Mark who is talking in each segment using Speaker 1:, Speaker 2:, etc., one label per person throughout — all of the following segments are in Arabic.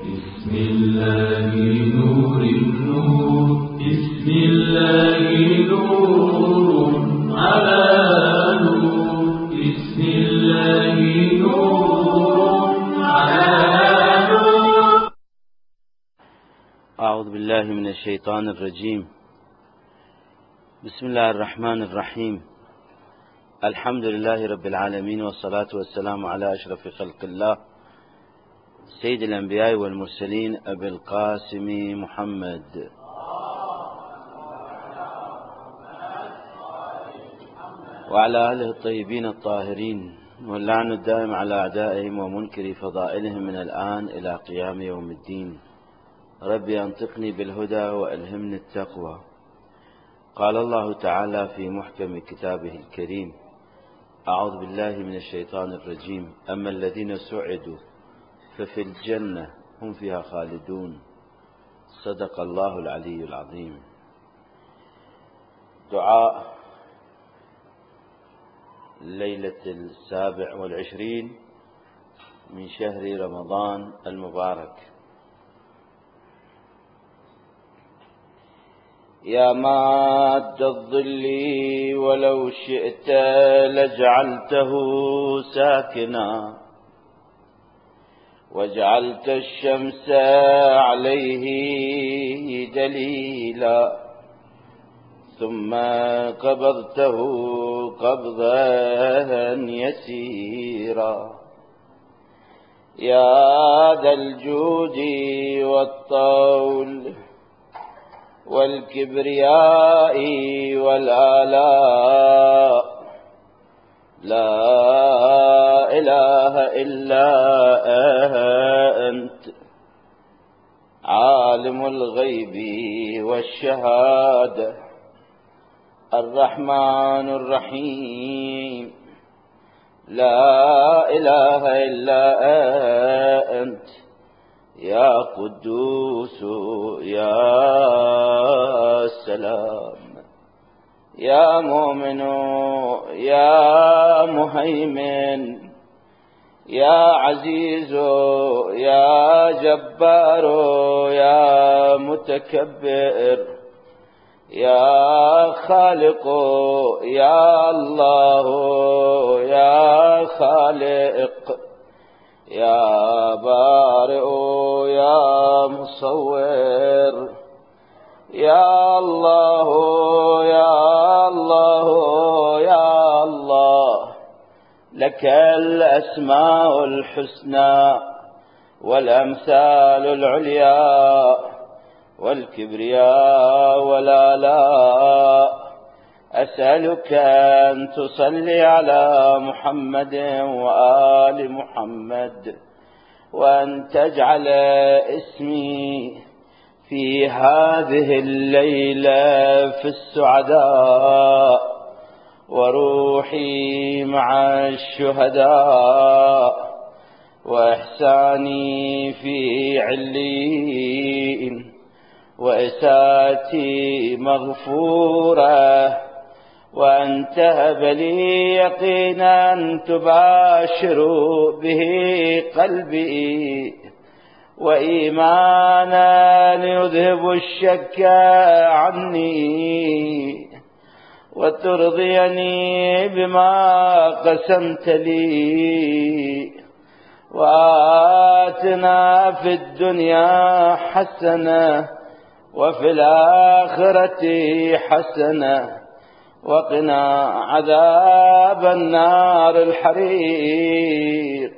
Speaker 1: بسم الله نور النور، بسم الله نور على نور، بسم الله نور على نور.
Speaker 2: أعوذ بالله من الشيطان الرجيم. بسم الله الرحمن الرحيم. الحمد لله رب العالمين، والصلاة والسلام على أشرف خلق الله سيد الأنبياء والمرسلين أبي القاسم محمد وعلى آله الطيبين الطاهرين، واللعن الدائم على أعدائهم ومنكر فضائلهم من الآن إلى قيام يوم الدين. ربي أنطقني بالهدى وألهمني التقوى. قال الله تعالى في محكم كتابه الكريم: أعوذ بالله من الشيطان الرجيم. أما الذين سعدوا ففي الجنة هم فيها خالدون. صدق الله العلي العظيم. دعاء ليلة 27 من شهر رمضان المبارك. يا ماد الظل ولو شئت لجعلته ساكنا، وجعلت الشمس عليه دليلا، ثم قبضته قبضا يسيرا. يا ذا الجود والطول والكبرياء والآلاء، لا إله إلا أنت، عالم الغيب والشهادة، الرحمن الرحيم، لا إله إلا أنت، يا قدوس يا سلام، يا مؤمن يا مهيمن، يا عزيز يا جبار يا متكبر، يا خالق يا الله يا خالق، يا بارئ يا مصور، يا الله يا الله يا الله، لك الأسماء الحسنى والأمثال العليا والكبرياء والآلاء. أسألك أن تصلي على محمد وآل محمد، وأن تجعل اسمي في هذه الليلة في السعداء، وروحي مع الشهداء، وإحساني في عليين، وإساتي مغفورة، وأن تهب لي يقينا تباشر به قلبي، وإيمانا يذهب الشك عني، وترضيني بما قسمت لي. وآتنا في الدنيا حسنة وفي الآخرة حسنة، وقنا عذاب النار الحريق،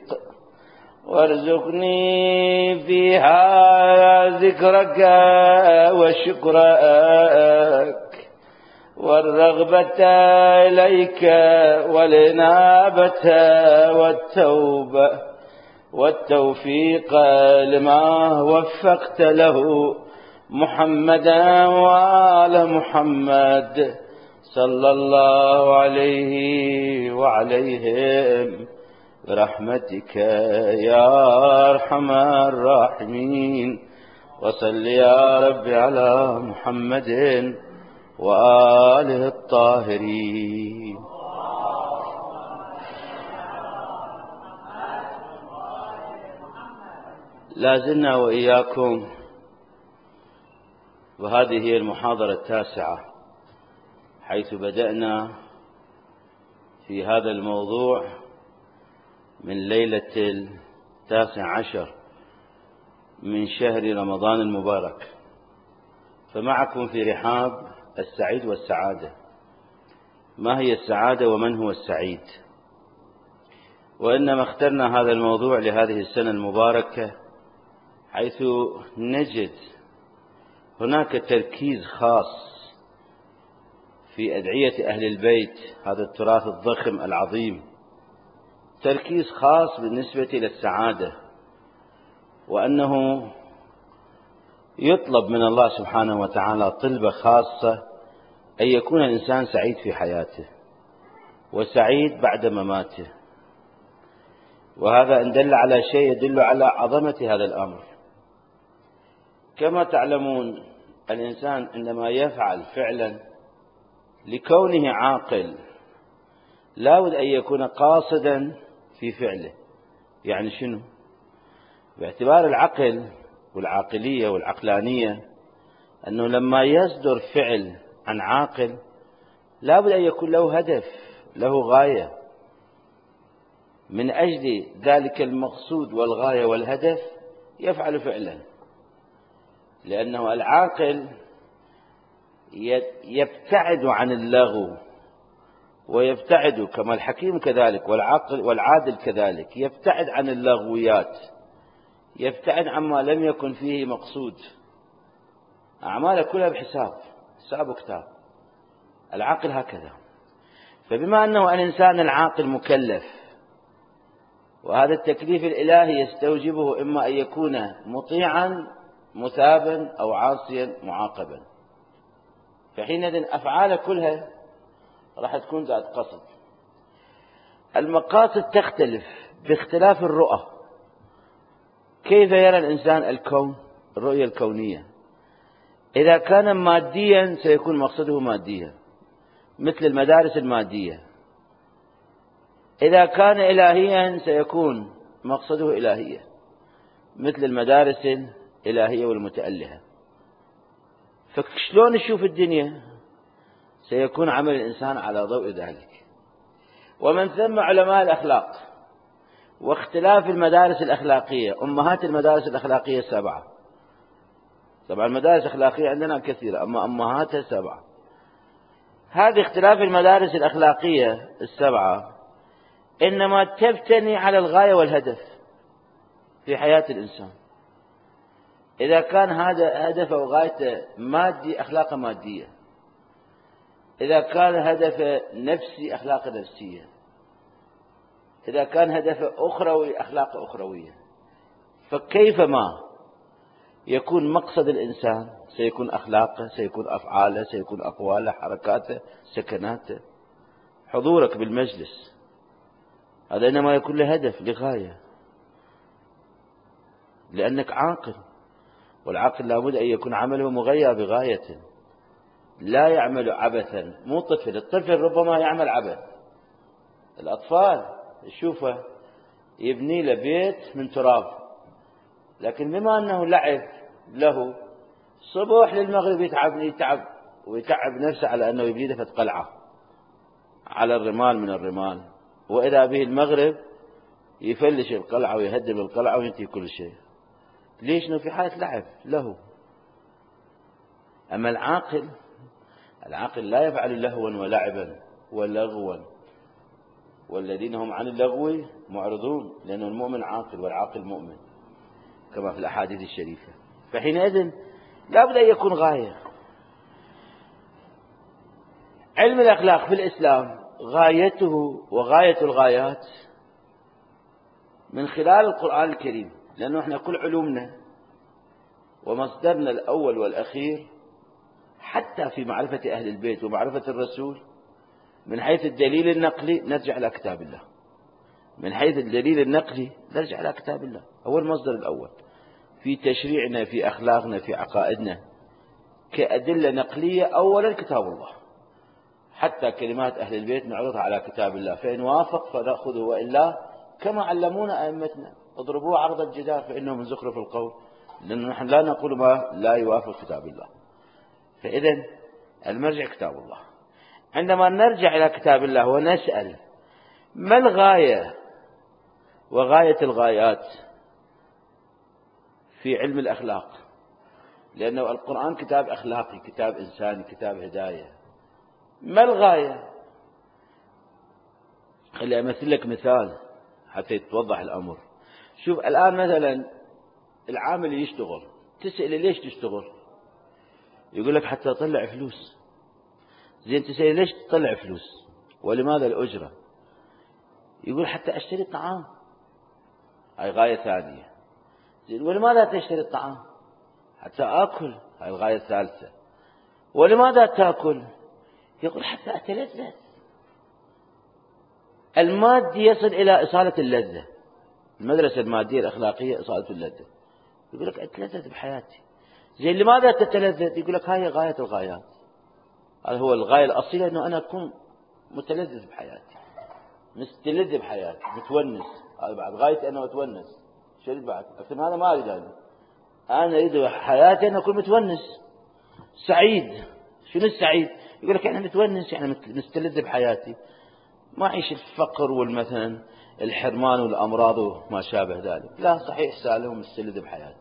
Speaker 2: وارزقني فيها ذكرك وشكرك، والرغبة إليك، والإنابة والتوبة، والتوفيق لما وفقت له محمدا وآل محمد صلى الله عليه وعليهم برحمتك يا أرحم الراحمين. وصل يا رب على محمد وآله الطاهرين. لا زلنا وإياكم، وهذه هي المحاضرة 9 حيث بدأنا في هذا الموضوع من ليلة 19 من شهر رمضان المبارك. فمعكم في رحاب السعيد والسعادة. ما هي السعادة ومن هو السعيد؟ وإنما اخترنا هذا الموضوع لهذه السنة المباركة حيث نجد هناك تركيز خاص في أدعية أهل البيت، هذا التراث الضخم العظيم، تركيز خاص بالنسبة للسعادة، وأنه يطلب من الله سبحانه وتعالى طلبة خاصة أن يكون الإنسان سعيد في حياته وسعيد بعد مماته. وهذا إن دل على شيء يدل على عظمة هذا الأمر. كما تعلمون الإنسان عندما يفعل فعلا لكونه عاقل لا بد أن يكون قاصدا في فعله. يعني شنو؟ باعتبار العقل والعاقلية والعقلانية أنه لما يصدر فعل عن عاقل لا بد أن يكون له هدف، له غاية، من أجل ذلك المقصود والغاية والهدف يفعل فعلا. لأنه العاقل يبتعد عن اللغو، ويبتعد كما الحكيم كذلك والعادل كذلك، يبتعد عن اللغويات، يبتعد عما لم يكن فيه مقصود. أعماله كلها بحساب، حساب وكتاب. العاقل هكذا. فبما أنه الإنسان العاقل مكلف، وهذا التكليف الإلهي يستوجبه إما أن يكون مطيعا مثابا أو عاصيا معاقبا، فحينئذ أفعاله كلها راح تكون ذات قصد. المقاصد تختلف باختلاف الرؤى. كيف يرى الإنسان الكون؟ الرؤية الكونية. إذا كان ماديا سيكون مقصده ماديا مثل المدارس المادية. إذا كان إلهيا سيكون مقصده إلهيا مثل المدارس الإلهية والمتألهة. فشلون نشوف الدنيا؟ سيكون عمل الإنسان على ضوء ذلك. ومن ثم علماء الأخلاق واختلاف المدارس الأخلاقية. أمهات المدارس الأخلاقية 7. طبعا المدارس الأخلاقية عندنا كثيرة، أما أمهاتها 7. هذه اختلاف المدارس الأخلاقية 7 إنما تبتني على الغاية والهدف في حياة الإنسان. إذا كان هذا هدفه وغايته مادي أخلاق مادية، إذا كان هدفه نفسي أخلاق نفسية، إذا كان هدفه أخروي أخلاق أخروية. فكيفما يكون مقصد الإنسان سيكون أخلاقه، سيكون أفعاله، سيكون أقواله، حركاته، سكناته، حضورك بالمجلس، هذا إنما يكون له هدف، لغاية، لأنك عاقل. والعاقل لابد أن يكون عمله مغير بغاية، لا يعمل عبثا. مو طفل. الطفل ربما يعمل عبث. الأطفال تشوفه يبني له بيت من تراب، لكن بما أنه لعب له صبح للمغرب يتعب ويتعب نفسه على أنه يبني له قلعة على الرمال من الرمال، وإذا به المغرب يفلش القلعة ويهدم القلعة وينتهي كل شيء. ليش؟ إنه في حالة لعب له. أما العاقل لا يفعل لهوا ولعبا ولغوا، والذين هم عن اللغو معرضون، لأن المؤمن عاقل والعاقل مؤمن كما في الأحاديث الشريفة. فحينئذ لا بد أن يكون غاية. علم الأخلاق في الإسلام غايته وغاية الغايات من خلال القرآن الكريم، لأنه احنا كل علومنا ومصدرنا الأول والأخير حتى في معرفة أهل البيت ومعرفة الرسول من حيث الدليل النقلي نرجع إلى كتاب الله. من حيث الدليل النقلي نرجع إلى كتاب الله، هو المصدر الأول في تشريعنا، في أخلاقنا، في عقائدنا، كأدلة نقلية. أولا كتاب الله، حتى كلمات أهل البيت نعرضها على كتاب الله، فإن وافق فنأخذه، وإلا كما علمونا أئمتنا اضربوه عرض الجدار فإنه من زخرف القول، لأن نحن لا نقول ما لا يوافق كتاب الله. فإذا المرجع كتاب الله. عندما نرجع إلى كتاب الله ونسأل ما الغاية وغاية الغايات في علم الأخلاق، لأنه القرآن كتاب أخلاقي، كتاب إنساني، كتاب هداية. ما الغاية؟ خلي أمثل لك مثال حتى يتوضح الأمر. شوف الآن مثلا العامل يشتغل، تسأله ليش تشتغل؟ يقول لك حتى أطلع فلوس. زين تسأله ليش تطلع فلوس؟ ولماذا الأجرة؟ يقول حتى أشتري الطعام، هاي غاية ثانية. زين ولماذا تشتري الطعام؟ حتى آكل، هاي الغاية الثالثة. ولماذا تأكل؟ يقول حتى أتلذذ. المادي يصل إلى إصالة اللذة، المدرسة المادية الأخلاقية إصالة اللذة. يقول لك أتلذذ بحياتي. زين لماذا تتلذذ؟ يقول لك هاي غاية الغايات. هذا هو الغاية الأصيلة، أنه أنا أكون متلذذ بحياتي، مستلذ بحياتي، متونس. هذا بعد غاية أنه أتونس. شو بعد؟ أكثر هذا ما أريد أنا أريد حياتي أن أكون متونس سعيد. شنو السعيد؟ يقول لك أنا متونس، يعني مستلذ بحياتي، ما أعيش الفقر والمثلا الحرمان والأمراض وما شابه ذلك. لا، صحيح سالم مستلذ بحياتي.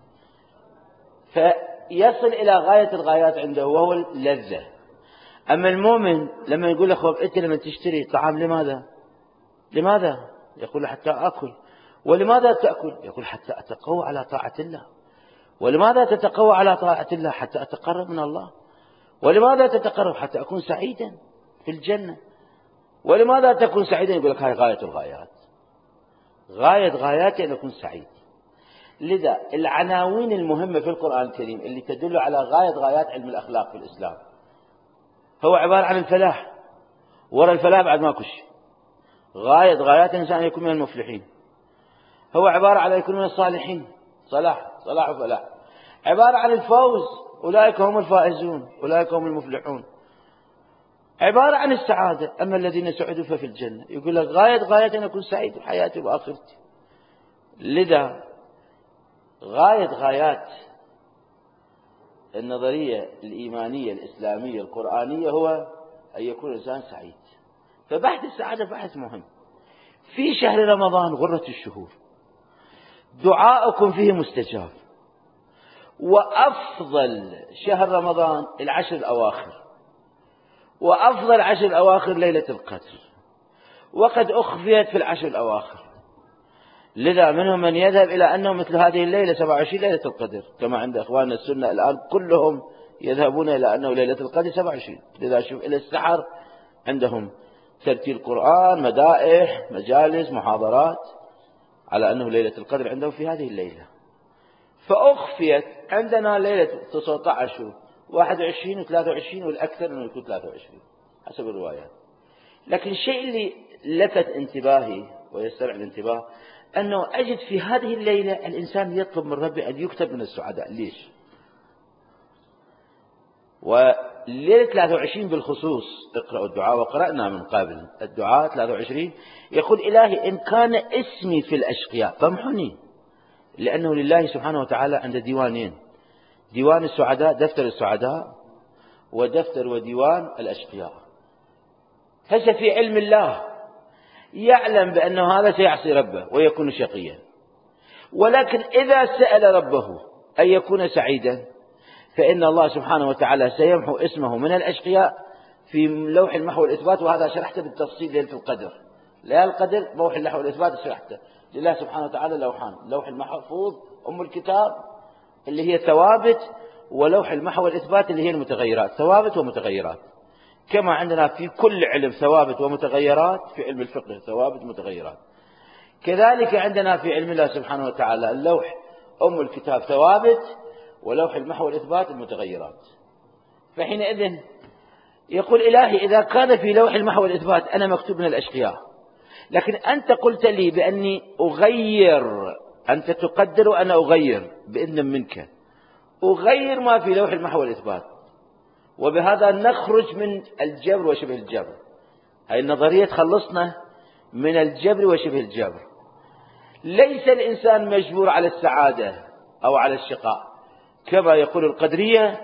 Speaker 2: فيصل إلى غاية الغايات عنده وهو اللذة. أما المؤمن لما يقول أخوك أنت لما تشتري طعام لماذا؟ يقول حتى أكل. ولماذا تأكل؟ يقول حتى أتقوى على طاعة الله. ولماذا تتقوى على طاعة الله؟ حتى أتقرب من الله. ولماذا تتقرب؟ حتى أكون سعيدا في الجنة. ولماذا تكون سعيدا؟ يقول لك هاي غاية الغايات. غاية غاياتي أن أكون سعيد. لذا العناوين المهمة في القرآن الكريم اللي تدل على غاية غايات علم الأخلاق في الإسلام هو عبارة عن الفلاح. وراء الفلاح بعد ما كش غاية غايات الإنسان أن يكون من المفلحين. هو عبارة عن يكون من الصالحين، صلاح وفلاح. عبارة عن الفوز، أولئك هم الفائزون، أولئك هم المفلحون. عبارة عن السعادة، أما الذين سعدوا ففي الجنة. يقول لك غاية أن أكون سعيد بحياتي وآخرتي. لذا غاية غايات النظرية الإيمانية الإسلامية القرآنية هو أن يكون الإنسان سعيد. فبحث السعادة بحث مهم. في شهر رمضان غرة الشهور، دعاؤكم فيه مستجاب. وأفضل شهر رمضان العشر الأواخر، وأفضل عشر الأواخر ليلة القدر، وقد أخفيت في العشر الأواخر. لذا منهم من يذهب إلى أنه مثل هذه الليلة 27 ليلة القدر، كما عند أخواننا السنة الآن كلهم يذهبون إلى أنه ليلة القدر 27. لذا شوف إلى السحر عندهم ترتيل قرآن، مدائح، مجالس، محاضرات على أنه ليلة القدر عندهم في هذه الليلة. فأخفيت عندنا ليلة 19 21 و23، والأكثر أنه يكون 23 حسب الروايات. لكن الشيء اللي لفت انتباهي ويسترعب الانتباه أنه أجد في هذه الليلة الإنسان يطلب من ربي أن يكتب من السعداء. ليش؟ وليلة 23 بالخصوص اقرأوا الدعاء، وقرأنا من قبل الدعاء 23 يقول إلهي إن كان اسمي في الأشقياء فامحني، لأنه لله سبحانه وتعالى عند ديوانين: ديوان السعداء، دفتر السعداء، ودفتر وديوان الأشقياء. هسه في علم الله يعلم بأنه هذا سيعصي ربه ويكون شقيا، ولكن إذا سأل ربه أن يكون سعيدا فإن الله سبحانه وتعالى سيمحو اسمه من الأشقياء في لوح المحو والإثبات. وهذا شرحته بالتفصيل ليلة القدر. ليلة القدر لوح المحو والإثبات شرحته. لله سبحانه وتعالى لوحان: لوح المحفوظ أم الكتاب اللي هي ثوابت، ولوح المحو والإثبات اللي هي المتغيرات، ثوابت ومتغيرات. كما عندنا في كل علم ثوابت ومتغيرات، في علم الفقه ثوابت ومتغيرات، كذلك عندنا في علم الله سبحانه وتعالى اللوح أم الكتاب ثوابت، ولوح المحو والإثبات المتغيرات. فحينئذ يقول إلهي إذا كان في لوح المحو والإثبات أنا مكتوب من الأشقياء، لكن أنت قلت لي بأني أغير، أنت تقدر وأنا أغير بإذن منك، أغير ما في لوح المحو والإثبات، وبهذا نخرج من الجبر وشبه الجبر. هاي النظرية تخلصنا من الجبر وشبه الجبر. ليس الإنسان مجبور على السعادة أو على الشقاء كما يقول القدرية،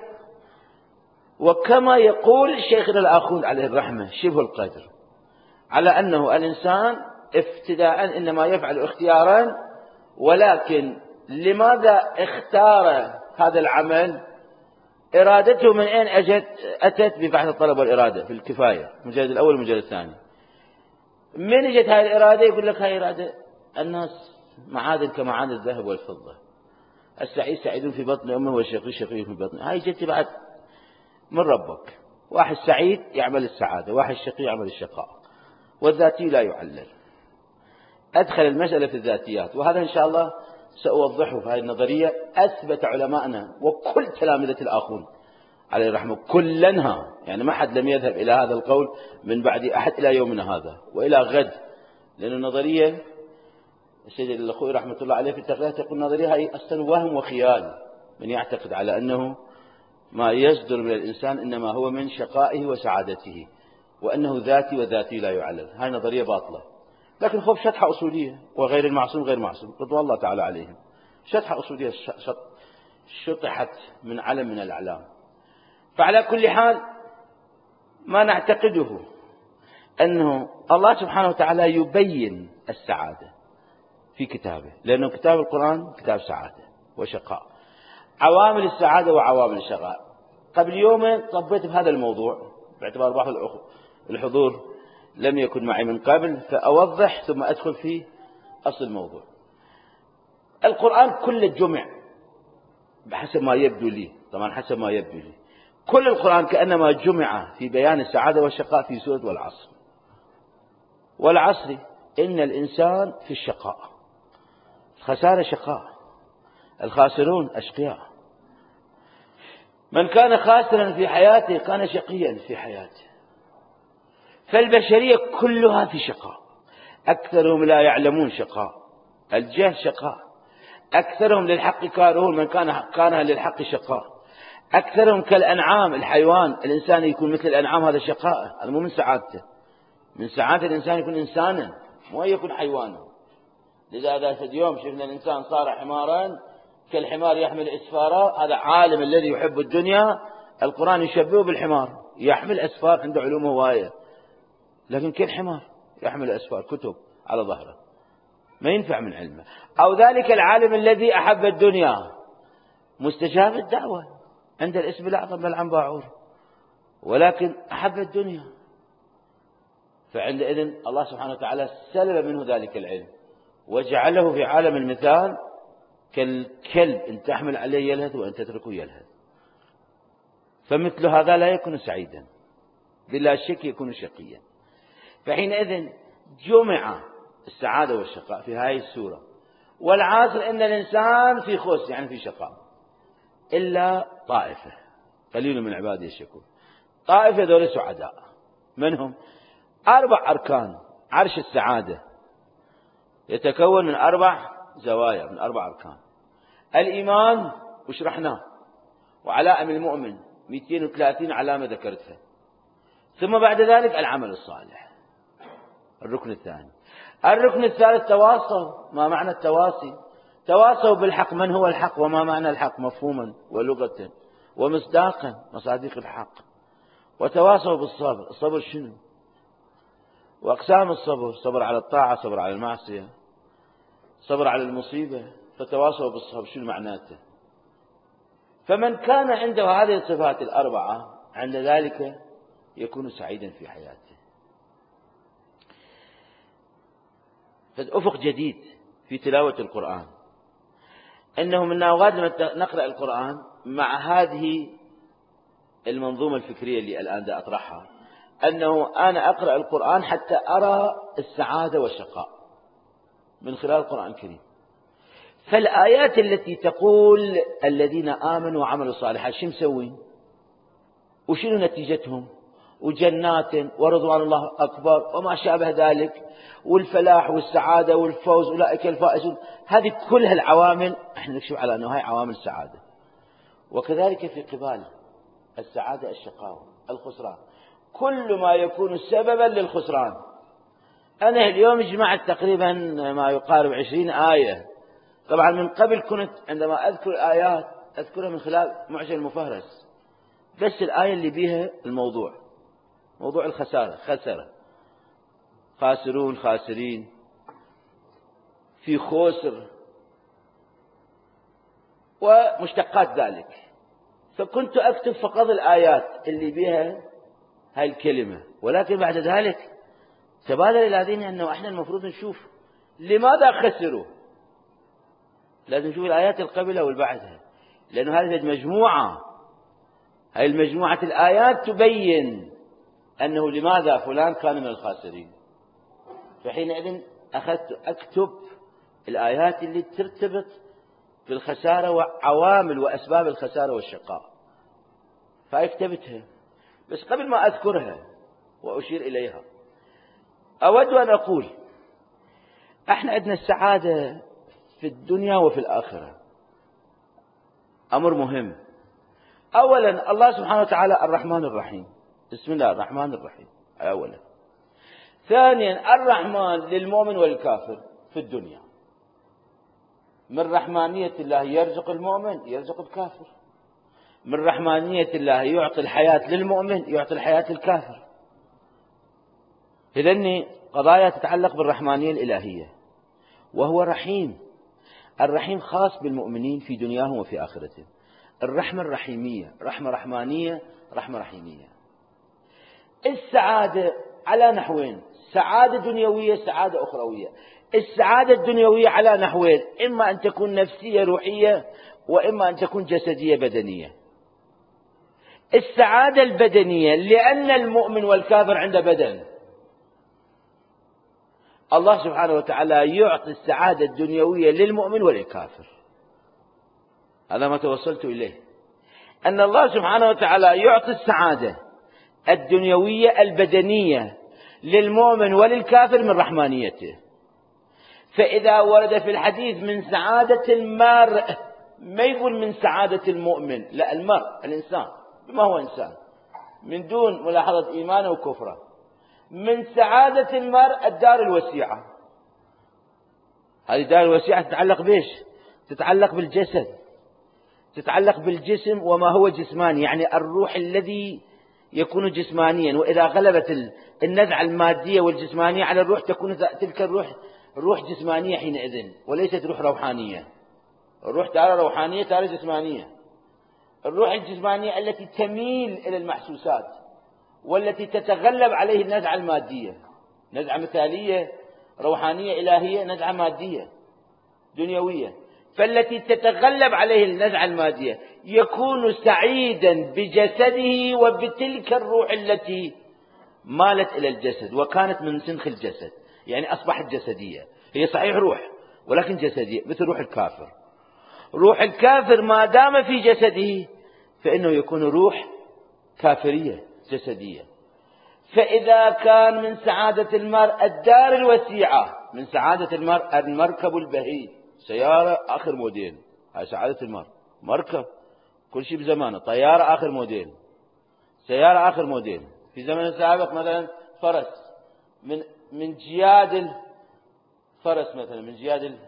Speaker 2: وكما يقول شيخنا الآخوند عليه الرحمة شبه القدر، على أنه الإنسان ابتداء إنما يفعل اختيارا، ولكن لماذا اختار هذا العمل؟ إرادته من أين أتت؟ ببحث الطلب والإرادة في الكفاية المجلد الأول والمجلد الثاني. من اجت هاي الإرادة؟ يقول لك هاي إرادة الناس معادن كمعادن الذهب والفضة، السعيد سعيد في بطن أمه والشقي شقي في بطنه. هاي جت بعد من ربك. واحد سعيد يعمل السعادة، واحد شقي يعمل الشقاء، والذاتي لا يعلل. أدخل المسألة في الذاتيات، وهذا إن شاء الله سأوضحه في هذه النظرية. أثبت علماءنا وكل تلامذة الآخون عليه الرحمة كلنها، يعني ما حد لم يذهب إلى هذا القول من بعد أحد إلى يومنا هذا وإلى غد، لأن النظرية السيد الأخوي رحمة الله عليه في التقرير تقول النظرية هي أصلا وهم وخيال من يعتقد على أنه ما يصدر من الإنسان إنما هو من شقائه وسعادته، وأنه ذاتي وذاتي لا يعلل. هاي نظرية باطلة، لكن خب شطحة أصولية، وغير المعصوم غير معصوم رضوان الله تعالى عليهم. شطحة أصولية شطحت من علم من الأعلام. فعلى كل حال ما نعتقده أنه الله سبحانه وتعالى يبين السعادة في كتابه، لأنه كتاب القرآن كتاب سعادة وشقاء، عوامل السعادة وعوامل الشقاء. قبل يومين طبيت بهذا الموضوع باعتبار بعض الحضور لم يكن معي من قبل، فأوضح ثم أدخل في أصل الموضوع. القرآن كله جمع بحسب ما يبدو لي، طبعا حسب ما يبدو لي كل القرآن كأنما جمع في بيان السعادة والشقاء في سورة والعصر. والعصر إن الإنسان في الشقاء، الخسارة شقاء، الخاسرون أشقياء. من كان خاسرا في حياته كان شقيا في حياته. فالبشرية كلها في شقاء، أكثرهم لا يعلمون شقاء، الجهل شقاء، أكثرهم للحق كارهون، من كان للحق شقاء، أكثرهم كالأنعام الحيوان، الإنسان يكون مثل الأنعام هذا شقاء، هذا مو من سعادته. من سعادة الإنسان يكون إنسانا مو يكون حيوانا. لذا ذات اليوم شفنا الإنسان صار حمارا كالحمار يحمل أسفارا. هذا عالم الذي يحب الدنيا القرآن يشبهه بالحمار، يحمل أسفار، عنده علوم هواية، لكن كالحمار يحمل أسفار كتب على ظهره، ما ينفع من علمه. أو ذلك العالم الذي أحب الدنيا مستجاب الدعوة، عند الاسم الأعظم بلعم باعور، ولكن أحب الدنيا، فعندئذ الله سبحانه وتعالى سلب منه ذلك العلم وجعله في عالم المثال كالكلب إن تحمل عليه يلهث وإن تتركه يلهث. فمثل هذا لا يكون سعيدا، بلا شك يكون شقيا. فحينئذ جمع السعادة والشقاء في هذه السورة. والعاصر إن الإنسان في خس، يعني في شقاء، إلا طائفة قليل من عبادي الشكور. طائفة ذول سعداء، منهم 4 أركان عرش السعادة، يتكون من 4 زوايا، من 4 أركان. الإيمان وشرحناه، وعلائم المؤمن 230 علامة ذكرتها. ثم بعد ذلك العمل الصالح، الركن الثاني. الركن الثالث تواصوا. ما معنى التواصي؟ تواصوا بالحق، من هو الحق وما معنى الحق مفهوما ولغة ومصداقا، مصادق الحق. وتواصوا بالصبر، الصبر شنو؟ وأقسام الصبر، صبر على الطاعة، صبر على المعصية، صبر على المصيبة. فتواصوا بالصبر شنو معناته؟ فمن كان عنده هذه الصفات ال4 عند ذلك يكون سعيدا في حياته. فأفق جديد في تلاوة القرآن، أنه من أوقات لما نقرأ القرآن مع هذه المنظومة الفكرية اللي الآن دا أطرحها، أنه أنا أقرأ القرآن حتى أرى السعادة والشقاء من خلال القرآن الكريم. فالآيات التي تقول الذين آمنوا وعملوا الصالحات شو مسوين؟ وشنو نتيجتهم؟ وجنات ورضوان الله أكبر وما شابه ذلك، والفلاح والسعادة والفوز، أولئك الفائزون. هذه كلها العوامل احنا نكشف على أنها هي عوامل السعادة. وكذلك في قبال السعادة الشقاوة، الخسران، كل ما يكون سببا للخسران أنا اليوم جمعت تقريبا ما يقارب 20 آية. طبعا من قبل كنت عندما أذكر آيات أذكرها من خلال معجم المفهرس، بس الآية اللي بيها الموضوع، موضوع الخسارة، خسرة، خاسرون، خاسرين، في خسر ومشتقات ذلك. فكنت أكتب فقط الآيات اللي بيها هاي الكلمة، ولكن بعد ذلك تبادر إلى ذهني أنه إحنا المفروض نشوف لماذا خسروا. لازم نشوف الآيات القبلها والبعدها، لأنه هذه مجموعة، هاي المجموعة الآيات تبين أنه لماذا فلان كان من الخاسرين. فحينئذ أخذت أكتب الآيات اللي ترتبط بالخسارة وعوامل وأسباب الخسارة والشقاء، فأكتبتها. بس قبل ما أذكرها وأشير إليها أود أن أقول احنا عندنا السعادة في الدنيا وفي الآخرة، أمر مهم. أولا الله سبحانه وتعالى الرحمن الرحيم، بسم الله الرحمن الرحيم أولا. ثانيا الرحمن للمؤمن والكافر في الدنيا، من رحمانية الله يرزق المؤمن يرزق الكافر، من رحمانية الله يعطي الحياة للمؤمن يعطي الحياة للكافر. إذن قضايا تتعلق بالرحمانية الإلهية، وهو رحيم. الرحيم خاص بالمؤمنين في دنياهم وفي آخرتهم. الرحمة الرحيمية، رحمة رحمانية، رحمة رحيمية. السعادة على نحوين، سعادة دنيوية، سعادة أخروية. السعادة الدنيوية على نحوين، إما أن تكون نفسية روحية، وإما أن تكون جسدية بدنية. السعادة البدنية لأن المؤمن والكافر عنده بدن، الله سبحانه وتعالى يعطي السعادة الدنيوية للمؤمن وللكافر. هذا ما توصلت إليه، أن الله سبحانه وتعالى يعطي السعادة الدنيوية البدنية للمؤمن وللكافر من رحمانيته. فإذا ورد في الحديث من سعادة المرء، ما يقول من سعادة المؤمن، لا، المرء الإنسان بما هو إنسان من دون ملاحظة إيمانه وكفره. من سعادة المرء الدار الوسيعة. هذه الدار الوسيعة تتعلق بإيش؟ تتعلق بالجسد، تتعلق بالجسم وما هو جسماني، يعني الروح الذي يكون جسمانيا. وإذا غلبت النزعة المادية والجسمانية على الروح تكون تلك الروح روح جسمانية حينئذ، وليست روح روحانية. الروح تارة روحانية تارة جسمانية. الروح الجسمانية التي تميل إلى المحسوسات، والتي تتغلب عليه النزعة المادية، نزعة مثالية روحانية إلهية، نزعة مادية دنيوية. فالتي تتغلب عليه النزعة المادية يكون سعيدا بجسده وبتلك الروح التي مالت إلى الجسد وكانت من سنخ الجسد، يعني أصبحت جسدية. هي صحيح روح ولكن جسدية، مثل روح الكافر. روح الكافر ما دام في جسده فإنه يكون روح كافرية جسدية. فإذا كان من سعادة المرء الدار الوسيعة، من سعادة المرء المركب البهي، سيارة آخر موديل، هاي سعادة المرء، مركب كل شيء بزمانه، طيارة آخر موديل، سيارة آخر موديل. في زمن السابق مثلا فرس، من جياد الفرس مثلا، من جياد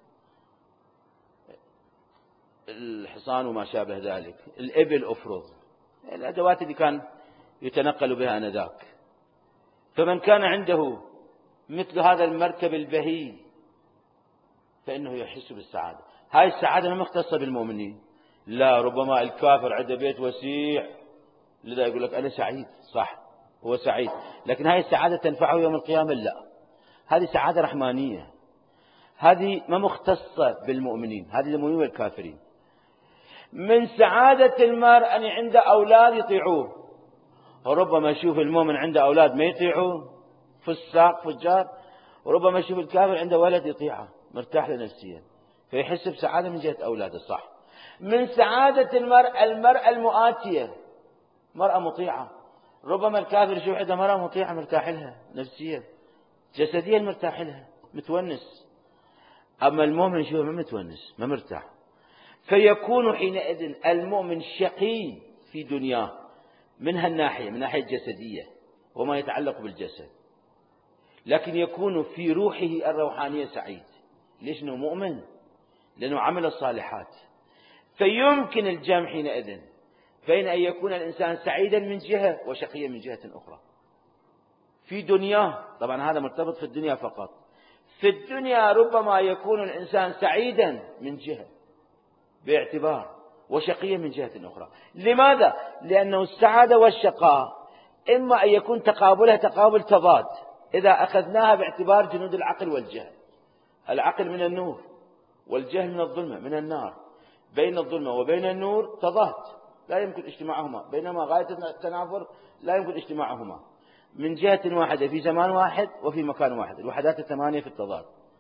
Speaker 2: الحصان وما شابه ذلك، الإبل أفرض، الأدوات اللي كان يتنقل بها آنذاك. فمن كان عنده مثل هذا المركب البهي فإنه يحس بالسعادة. هاي السعادة ما مختصة بالمؤمنين، لا، ربما الكافر عنده بيت وسيع لذا يقول لك أنا سعيد، صح هو سعيد، لكن هاي السعادة تنفعه يوم القيامة؟ لا، هذه سعادة رحمانية، هذه ما مختصة بالمؤمنين، هذه للمؤمنين والكافرين. من سعادة المرء أن عنده أولاد يطيعوه، وربما يشوف المؤمن عنده أولاد ما يطيعوه، فساق فجار، وربما يشوف الكافر عنده ولد يطيعه مرتاح له نفسيا، فيحس بسعادة من جهة أولاده، صح. من سعادة المرأة المؤاتية، مرأة مطيعة، ربما الكافر يشوف عنده مرأة مطيعة مرتاح لها نفسيا جسديا، مرتاح لها متونس، أما المؤمن يشوفه ما متونس ما مرتاح. فيكون حينئذ المؤمن شقي في دنياه من هالناحية، من ناحية جسدية وما يتعلق بالجسد. لكن يكون في روحه الروحانية سعيد. ليش؟ إنه مؤمن، لأنه عمل الصالحات. فيمكن الجمع حينئذ بين أن يكون الإنسان سعيدا من جهة وشقيا من جهة أخرى في دنياه. طبعا هذا مرتبط في الدنيا فقط. في الدنيا ربما يكون الإنسان سعيدا من جهة باعتبار، وشقيا من جهة أخرى. لماذا؟ لأنه السعادة والشقاء إما أن يكون تقابلها تقابل تضاد إذا أخذناها باعتبار جنود العقل والجهل. العقل من النور والجهل من الظلمة من النار. بين الظلمة وبين النور تضاد لا يمكن اجتماعهما، بينما غاية التنافر لا يمكن اجتماعهما من جهة واحدة في زمان واحد وفي مكان واحد. الوحدات الثمانية في التضاد،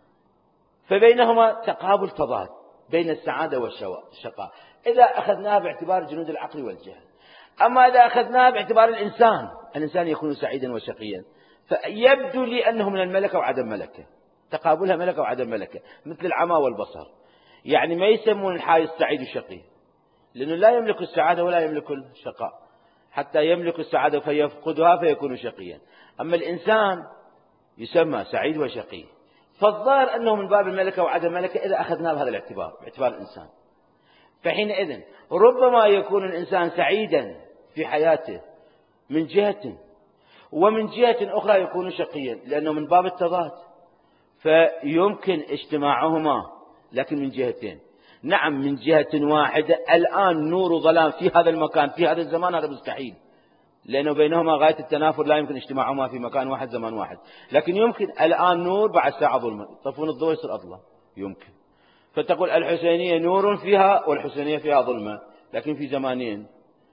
Speaker 2: فبينهما تقابل تضاد بين السعادة والشقاء إذا أخذناها باعتبار جنود العقل والجهل. أما إذا أخذناها باعتبار الإنسان يكون سعيدا وشقيا، فيبدو لي أنه من الملكة وعدم ملكة، تقابلها ملكة وعدم ملكة، مثل العمى والبصر. يعني ما يسمون الحي السعيد الشقي، لأنه لا يملك السعادة ولا يملك الشقاء، حتى يملك السعادة فيفقدها فيكون شقيا. أما الإنسان يسمى سعيد وشقي. فالظاهر أنه من باب الملكة وعدم ملكة إذا أخذنا بهذا الاعتبار باعتبار الإنسان. فحينئذ ربما يكون الإنسان سعيدا في حياته من جهة، ومن جهة أخرى يكون شقيا لأنه من باب التضاد، فيمكن اجتماعهما لكن من جهتين. نعم من جهة واحدة الآن نور وظلام في هذا المكان في هذا الزمان، هذا مستحيل، لأنه بينهما غاية التنافر، لا يمكن اجتماعهما في مكان واحد زمان واحد. لكن يمكن الآن نور بعد ساعة ظلمة، يطفون الضوء يصير أظلم، يمكن. فتقول الحسينية نور فيها والحسينية فيها ظلمة، لكن في زمانين،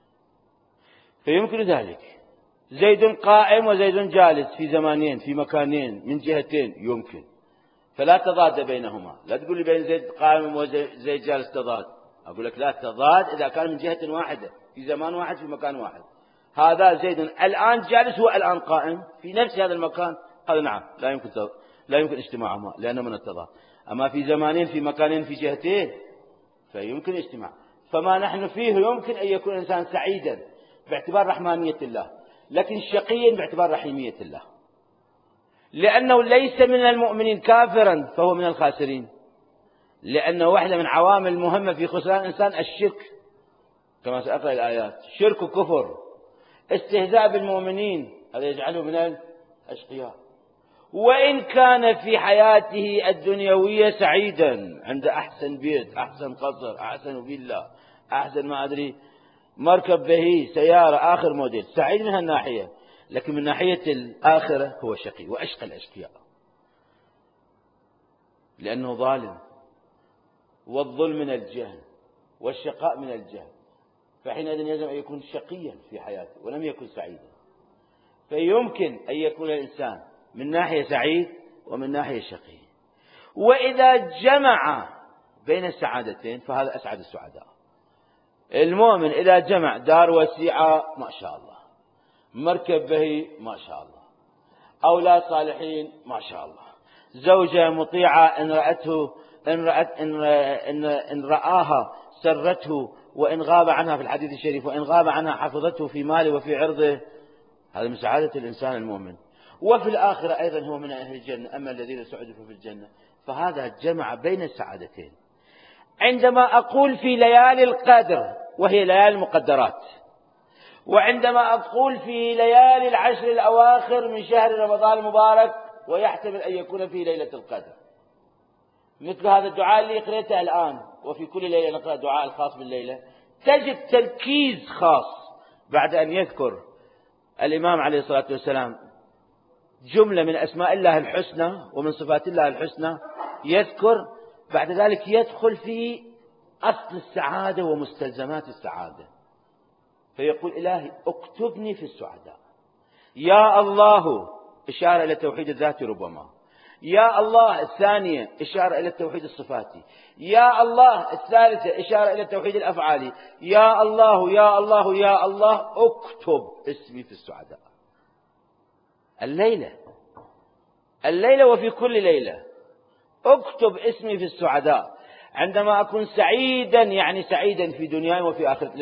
Speaker 2: فيمكن ذلك. زيد قائم وزيد جالس في زمانين في مكانين من جهتين، يمكن. فلا تضاد بينهما. لا تقول لي بين زيد قائم وزيد جالس تضاد، أقول لك لا تضاد إذا كان من جهة واحدة في زمان واحد في مكان واحد. هذا زيد الآن جالس والآن قائم في نفس هذا المكان، هذا نعم لا يمكن اجتماعهما لأنه من التضاد. أما في زمانين في مكانين في جهتين فيمكن اجتماع. فما نحن فيه يمكن أن يكون الإنسان سعيدا باعتبار رحمانية الله، لكن شقيا باعتبار رحيمية الله، لأنه ليس من المؤمنين كافرا فهو من الخاسرين، لأنه واحدة من عوامل مهمة في خسران الإنسان الشرك، كما سأقرأ الآيات. شرك وكفر، استهزاء بالمؤمنين، هذا يجعله من الأشقياء. وإن كان في حياته الدنيوية سعيدا، عند أحسن بيت، أحسن قصر، أحسن فيلا، أحسن ما أدري مركب به سيارة آخر موديل، سعيد من هالناحية، لكن من ناحية الآخرة هو شقي وأشقى الأشقياء، لأنه ظالم، والظلم من الجهل والشقاء من الجهل. فحينئذ يجب أن يكون شقيا في حياته ولم يكن سعيدا. فيمكن أن يكون الإنسان من ناحية سعيد ومن ناحية شقي. وإذا جمع بين السعادتين فهذا أسعد السعداء. المؤمن إذا جمع دار وسيعة ما شاء الله، مركب به ما شاء الله، أولاد صالحين ما شاء الله، زوجة مطيعة إن رآها سرته، وإن غاب عنها في الحديث الشريف وإن غاب عنها حفظته في ماله وفي عرضه. هذا من سعادة الإنسان المؤمن. وفي الآخرة أيضا هو من أهل الجنة، أما الذين سعدوا في الجنة. فهذا جمع بين السعادتين. عندما أقول في ليالي القدر وهي ليالي المقدرات، وعندما أقول في ليالي العشر الأواخر من شهر رمضان المبارك ويحتمل أن يكون في ليلة القدر، مثل هذا الدعاء اللي قرأته الآن، وفي كل ليلة نقرأ دعاء الخاص بالليلة، تجد تركيز خاص بعد أن يذكر الإمام عليه الصلاة والسلام جملة من أسماء الله الحسنى ومن صفات الله الحسنى، يذكر بعد ذلك يدخل في أصل السعادة ومستلزمات السعادة، فيقول إلهي اكتبني في السعداء. يا الله إشارة إلى توحيد الذات ربما، يا الله الثانية إشارة إلى التوحيد الصفاتي، يا الله الثالثة إشارة إلى التوحيد الأفعالي، يا الله يا الله يا الله اكتب اسمي في السعداء. الليلة وفي كل ليلة اكتب اسمي في السعداء. عندما أكون سعيدا يعني سعيدا في دنياي وفي آخرتي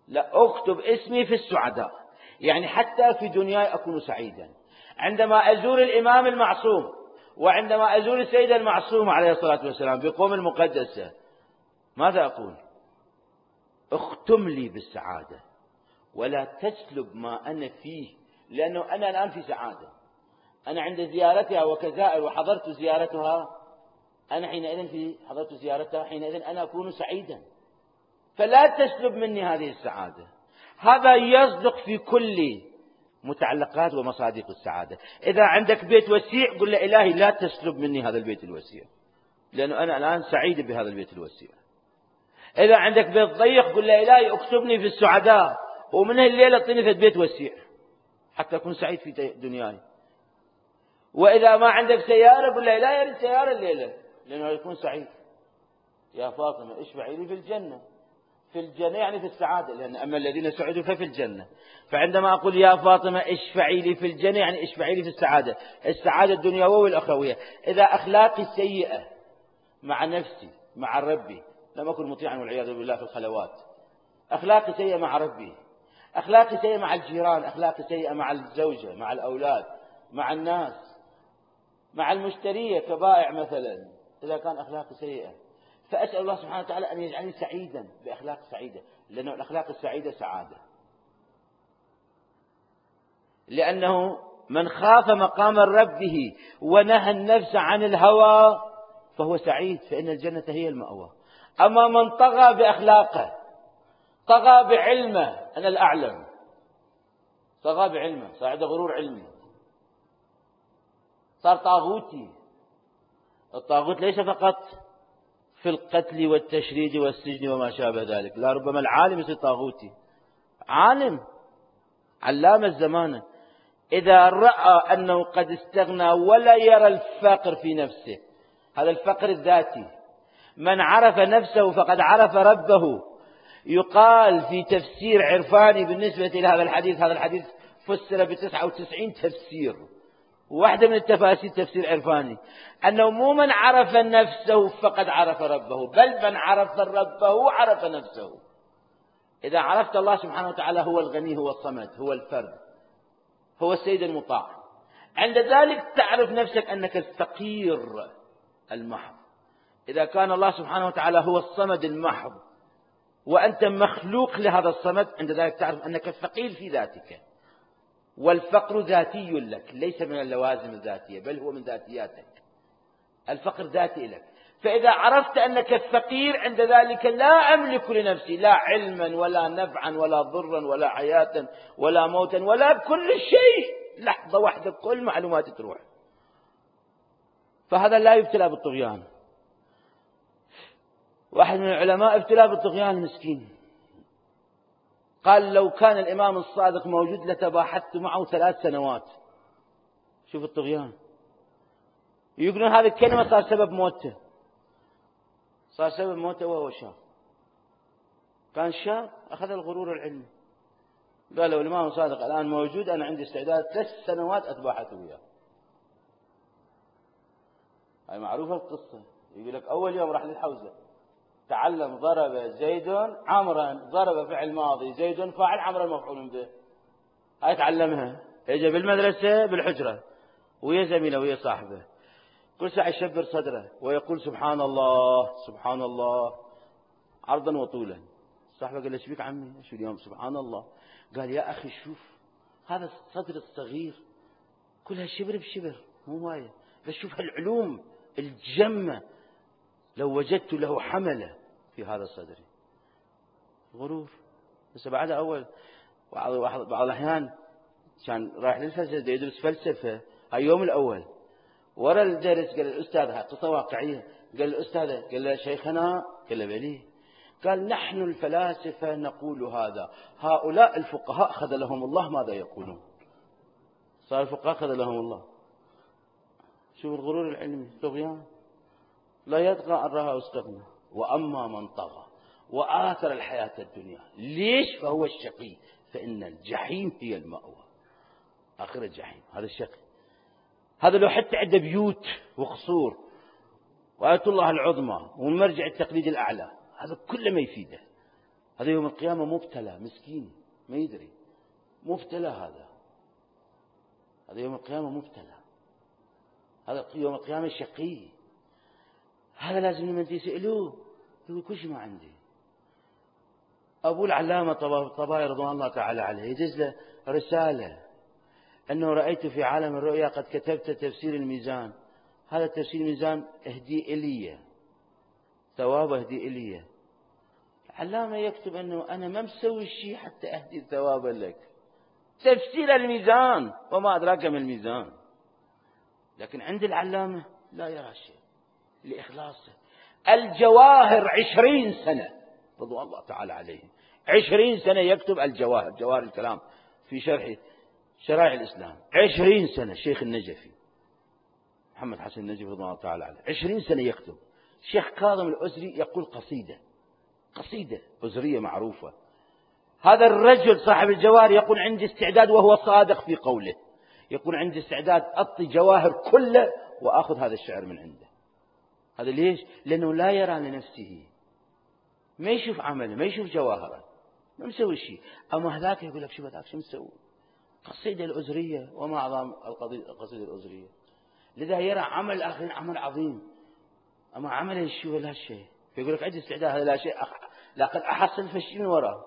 Speaker 2: لا، أكتب اسمي في السعداء، يعني حتى في دنياي أكون سعيدا. عندما أزور الإمام المعصوم، وعندما أزور السيدة المعصومة عليه الصلاة والسلام بقوم المقدسة، ماذا أقول؟ اختم لي بالسعادة ولا تسلب ما أنا فيه، لأنه أنا الآن في سعادة. أنا عند زيارتها وكزائر وحضرت زيارتها، أنا حينئذ في حضرت زيارتها، حينئذ أنا أكون سعيدا، فلا تسلب مني هذه السعادة. هذا يصدق في كل متعلقات ومصادق السعادة. إذا عندك بيت وسيع قل له إلهي لا تسلب مني هذا البيت الوسيع، لأنه أنا الآن سعيد بهذا البيت الوسيع. إذا عندك بيت ضيق قل له إلهي اكتبني في السعداء، ومن الليلة اعطيني في بيت وسيع حتى أكون سعيد في دنياي. وإذا ما عندك سيارة قل له لا يرد سيارة الليلة، لأنه يكون سعيد. يا فاطمة اشفعي لي في الجنة. في الجنة يعني في السعادة، لأن أما الذين سعدوا ففي الجنة. فعندما أقول يا فاطمة اشفعي لي في الجنة يعني اشفعي لي في السعادة، السعادة الدنيوية والأخروية. إذا أخلاقي سيئة مع نفسي مع ربي لم أكن مطيعا والعياذ بالله في الخلوات. أخلاقي سيئة مع ربي، أخلاقي سيئة مع الجيران، أخلاقي سيئة مع الزوجة مع الأولاد مع الناس مع المشترية كبائع مثلا، إذا كان أخلاقي سيئة، فأسأل الله سبحانه وتعالى أن يجعلني سعيدا بأخلاق سعيدة، لأن الأخلاق السعيدة سعادة. لأنه من خاف مقام ربه ونهى النفس عن الهوى فهو سعيد، فإن الجنة هي المأوى. أما من طغى بأخلاقه، طغى بعلمه، أنا الأعلم، طغى بعلمه، صار عنده غرور علمي، صار طاغوتي. الطاغوت ليس فقط في القتل والتشريد والسجن وما شابه ذلك، لا، ربما العالم يصير طاغوتي، عالم علام الزمان إذا رأى أنه قد استغنى ولا يرى الفقر في نفسه، هذا الفقر الذاتي. من عرف نفسه فقد عرف ربه. يقال في تفسير عرفاني بالنسبة إلى هذا الحديث، هذا الحديث فسر ب99 تفسير، واحدة من التفاسير تفسير عرفاني، أنه مو من عرف نفسه فقد عرف ربه، بل من عرف ربه عرف نفسه. إذا عرفت الله سبحانه وتعالى هو الغني، هو الصمد، هو الفرد، هو السيد المطاع، عند ذلك تعرف نفسك أنك الفقير المحض. إذا كان الله سبحانه وتعالى هو الصمد المحض وأنت مخلوق لهذا الصمد، عند ذلك تعرف أنك فقير في ذاتك، والفقر ذاتي لك، ليس من اللوازم الذاتية بل هو من ذاتياتك. الفقر ذاتي لك. فإذا عرفت أنك فقير، عند ذلك لا أملك لنفسي لا علما ولا نفعا ولا ضرا ولا حياة ولا موتا ولا كل شيء، لحظة واحدة كل معلوماتي تروح. فهذا لا يبتلى بالطغيان. واحد من العلماء ابتلى بالطغيان مسكين، قال لو كان الإمام الصادق موجود لتباحثت معه 3 سنوات. شوف الطغيان. يقولون هذه الكلمة صار سبب موته، صار سبب موته وهو شاب. كان شاب أخذ الغرور العلمي، قال لو الإمام الصادق الآن موجود أنا عندي استعداد 3 سنوات أتباحث وياه. هاي معروفة القصة. يقول لك أول يوم راح للحوزة، تعلم ضرب زيد عمرا، ضرب فعل ماضي، زيد فاعل، عمرا مفعول به. هاي تعلمها. اجى بالمدرسة بالحجرة ويا زميله ويا صاحبه، كل ساعة يشبر صدره ويقول سبحان الله سبحان الله عرضا وطولا. صاحبه قال له ايش بك عمي؟ شو اليوم سبحان الله؟ قال يا أخي شوف هذا الصدر الصغير كلها شبر بشبر مو هواية، بس شوف هالعلوم الجمة لو وجدت له حملة في هذا الصدر. غرور. بس بعد أول بعض الأحيان كان رايح للفلسفة يدرس فلسفة، هاي يوم الأول ورا الدرس قال الأستاذ، هاي قصة واقعية، قال الأستاذ قال له شيخنا، قال له بلي، قال نحن الفلاسفة نقول هذا، هؤلاء الفقهاء خذلهم الله ماذا يقولون؟ صار الفقهاء خذلهم الله. شوف الغرور العلمي، طغيان. لا يطغى أن رأى واستغنى. وأما من طغى وآثر الحياة الدنيا، ليش؟ فهو الشقي، فإن الجحيم هي المأوى. آخر الجحيم هذا الشقي، هذا لو حتى عنده بيوت وقصور وآية الله العظمى والمرجع التقليدي الأعلى، هذا كله ما يفيده. هذا يوم القيامة مبتلى مسكين ما يدري، مبتلى هذا يوم القيامة مبتلى، هذا يوم القيامة شقي. هذا لازم لما يسألوه يقول كل شيء ما عندي. أبو العلامة طباطبائي رضوان الله تعالى عليه يجز له رسالة أنه رأيت في عالم الرؤيا قد كتبت تفسير الميزان، هذا تفسير الميزان اهدي إلي، ثواب اهدي إلي. العلامة يكتب أنه أنا ما مسوي شيء حتى أهدي ثوابا لك، تفسير الميزان وما أدراك ما الميزان. لكن عند العلامة لا يرى شيء لإخلاصه. الجواهر 20 سنة رضوان الله تعالى عليه، 20 سنة يكتب الجواهر، جواهر الكلام في شرح شرائع الإسلام، 20 سنة. شيخ النجفي محمد حسن النجفي رضوان الله تعالى عليه 20 سنة يكتب. شيخ كاظم الأزري يقول قصيدة أزرية معروفة. هذا الرجل صاحب الجواهر يقول عندي استعداد، وهو صادق في قوله، يقول عندي استعداد أعطي جواهر كله وأخذ هذا الشعر من عنده. هذا ليش؟ لأنه لا يرى لنفسه، ما يشوف عمله، ما يشوف جواهره، ما مسوي شيء. أما هذاك يقول لك شوف هذاك شو مسوي، قصيدة الأزرية وما أعظم القصيدة الأزرية. لذا يرى عمل الآخرين عمل عظيم، أما عمله الشيء ولا شيء، فيقول لك عندي استعداد هذا لا شيء، لكن أحصل فشي من وراه.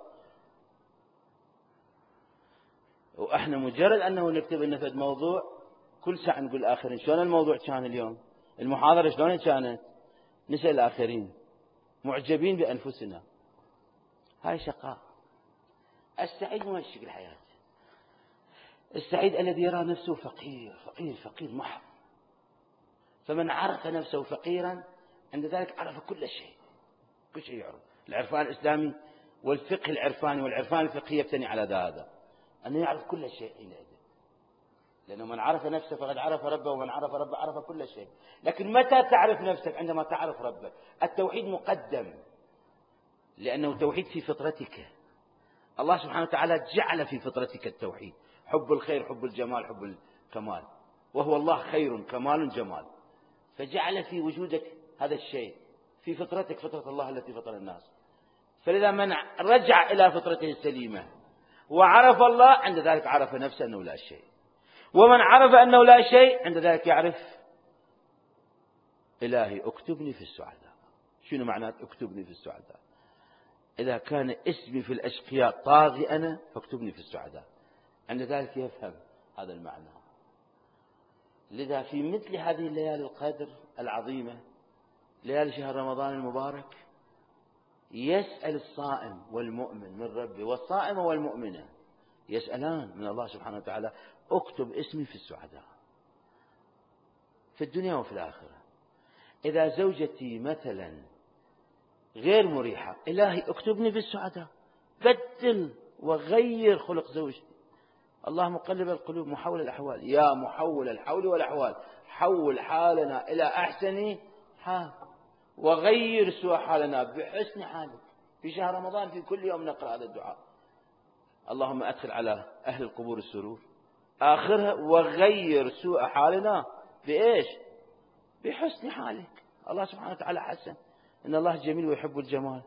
Speaker 2: وإحنا مجرد أنه نكتب إنه في موضوع كل ساعة نقول الآخرين شلون الموضوع كان اليوم، المحاضرة شلون كانت، نسأل الآخرين، معجبين بأنفسنا. هاي شقاء. السعيد ما يشق الحياة، السعيد الذي يرى نفسه فقير محض. فمن عرف نفسه فقيرا عند ذلك عرف كل شيء يعرف. العرفان الإسلامي والفقه العرفاني والعرفان الفقهي يبتني على هذا، أنه يعرف كل شيء حينئذ، لأنه من عرف نفسه فقد عرف ربه، ومن عرف ربه عرف كل شيء. لكن متى تعرف نفسك؟ عندما تعرف ربك. التوحيد مقدم، لأنه توحيد في فطرتك. الله سبحانه وتعالى جعل في فطرتك التوحيد، حب الخير، حب الجمال، حب الكمال، وهو الله خير كمال جمال، فجعل في وجودك هذا الشيء في فطرتك، فطرة الله التي فطر الناس. فلذا من رجع إلى فطرته السليمة وعرف الله، عند ذلك عرف نفسه أنه لا شيء. ومن عرف أنه لا شيء عند ذلك يعرف إلهي اكتبني في السعداء. شنو معنى اكتبني في السعداء؟ إذا كان اسمي في الأشقياء طاغي أنا فاكتبني في السعداء، عند ذلك يفهم هذا المعنى. لذا في مثل هذه الليالي القدر العظيمة، ليالي شهر رمضان المبارك، يسأل الصائم والمؤمن من ربه، والصائمة والمؤمنة يسألان من الله سبحانه وتعالى اكتب اسمي في السعداء في الدنيا وفي الآخرة. إذا زوجتي مثلا غير مريحة، إلهي اكتبني في السعداء، بدل وغير خلق زوجتي. الله مقلب القلوب محول الأحوال، يا محول الحول والأحوال حول حالنا إلى أحسن حال، وغير سوء حالنا بحسن حالك. في شهر رمضان في كل يوم نقرأ هذا الدعاء، اللهم أدخل على أهل القبور السرور، آخرها وغير سوء حالنا بإيش؟ بحسن حالك. الله سبحانه وتعالى حسن، إن الله جميل ويحب الجمال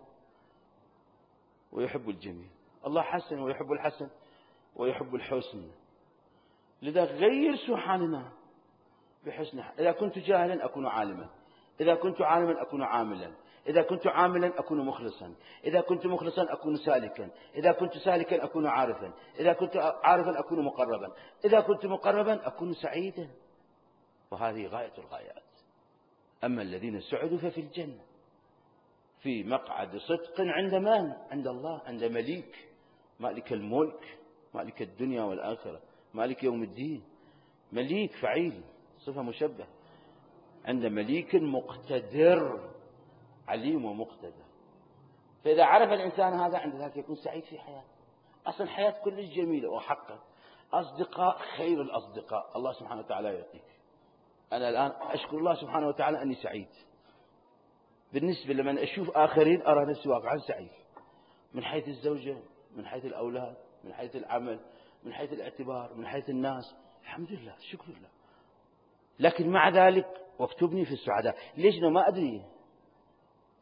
Speaker 2: ويحب الجميل. الله حسن ويحب الحسن ويحب الحسن. لذا غير سوء حالنا بحسن حال. إذا كنت جاهلا أكون عالما، إذا كنت عالما أكون عاملا، إذا كنت عاملا أكون مخلصا، إذا كنت مخلصا أكون سالكا، إذا كنت سالكا أكون عارفا، إذا كنت عارفا أكون مقربا، إذا كنت مقربا أكون سعيدا. وهذه غاية الغايات. أما الذين سعدوا ففي الجنة في مقعد صدق عند من؟ عند الله، عند مليك، مالك الملك، مالك الدنيا والآخرة، مالك يوم الدين، مليك فعيل صفة مشبه، عند مليك مقتدر عليم ومقتدر. فإذا عرف الإنسان هذا عند ذلك يكون سعيد في حياته. أصلا الحياة كلش جميلة وحقا أصدقاء خير الأصدقاء الله سبحانه وتعالى يعطيك. أنا الآن أشكر الله سبحانه وتعالى أني سعيد. بالنسبة لمن أشوف آخرين أرى نفسي واقعا سعيد، من حيث الزوجة، من حيث الأولاد، من حيث العمل، من حيث الاعتبار، من حيث الناس، الحمد لله شكر الله. لكن مع ذلك واكتبني في السعداء. ليش؟ ما أدري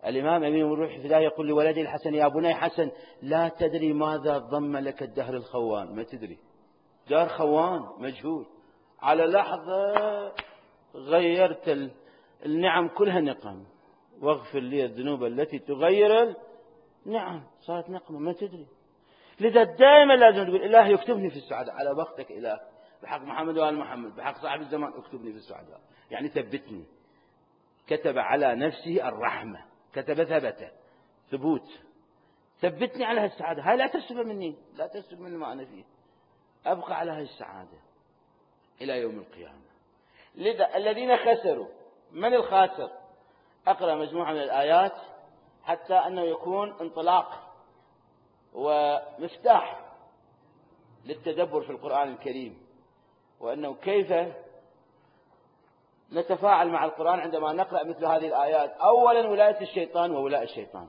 Speaker 2: الإمام أمين الروح في ذلك يقول لولده الحسن: يا بني حسن، لا تدري ماذا ضم لك الدهر الخوان. ما تدري، دار خوان مجهول، على لحظة غيرت النعم كلها نقم، واغفر لي الذنوب التي تغير النعم، صارت نقمة ما تدري. لذا دائما لازم تقول: إله يكتبني في السعادة، على بختك إله، بحق محمد وآل محمد، بحق صاحب الزمان اكتبني في السعادة، يعني ثبتني. كتب على نفسه الرحمة، كتب ثبت، ثبوت، ثبتني على هالسعادة، هاي لا تسلب مني، لا تسلب من ما أنا فيه، أبقى على هاي السعادة إلى يوم القيامة. لذا الذين خسروا، من الخاسر؟ أقرأ مجموعة من الآيات حتى أنه يكون انطلاق ومفتاح للتدبر في القرآن الكريم، وأنه كيف نتفاعل مع القرآن عندما نقرأ مثل هذه الآيات. أولا ولاية الشيطان وولاء الشيطان.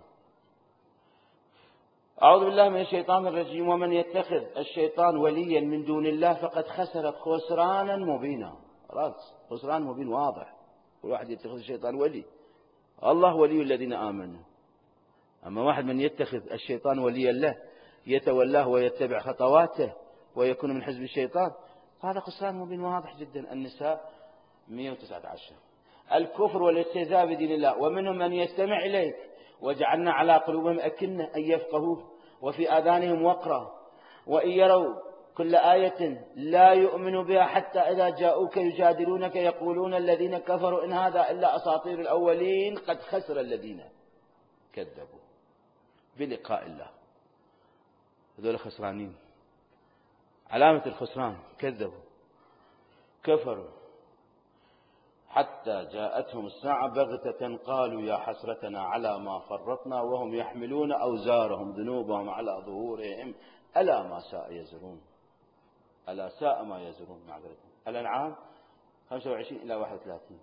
Speaker 2: أعوذ بالله من الشيطان الرجيم: ومن يتخذ الشيطان وليا من دون الله فقد خسر خسرانا مبينا. خلاص، خسران مبين واضح. كل واحد يتخذ الشيطان ولي، الله ولي الذين آمنوا. أما واحد من يتخذ الشيطان وليا له، يتولاه ويتبع خطواته ويكون من حزب الشيطان، هذا خسران مبين واضح جدا. النساء 119. الكفر والاستهزاء بدين الله: ومنهم من يستمع إليك وجعلنا على قلوبهم أكنة أن يفقهوه وفي آذانهم وقرا وإن يروا كل آية لا يؤمنوا بها حتى إذا جاءوك يجادلونك يقولون الذين كفروا إن هذا إلا أساطير الأولين قد خسر الذين كذبوا بلقاء الله. هذول خسرانين، علامة الخسران، كذبوا كفروا حتى جاءتهم الساعة بغتة قالوا يا حسرتنا على ما فرطنا وهم يحملون أوزارهم ذنوبهم على ظهورهم ألا ما ساء يزرون. ألا ساء ما يزرون. معذرة. الأنعام 25 إلى 31.